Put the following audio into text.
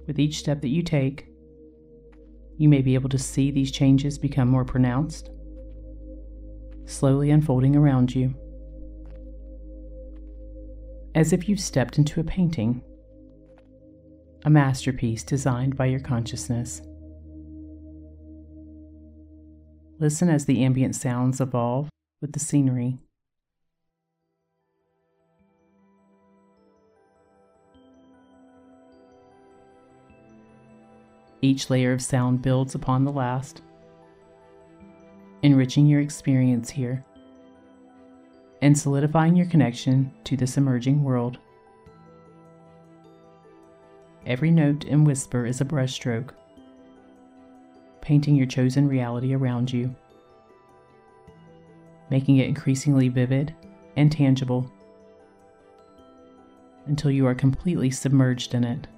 With each step that you take, you may be able to see these changes become more pronounced, slowly unfolding around you. As if you've stepped into a painting, a masterpiece designed by your consciousness. Listen as the ambient sounds evolve with the scenery. Each layer of sound builds upon the last, enriching your experience here and solidifying your connection to this emerging world. Every note and whisper is a brushstroke, painting your chosen reality around you, making it increasingly vivid and tangible until you are completely submerged in it.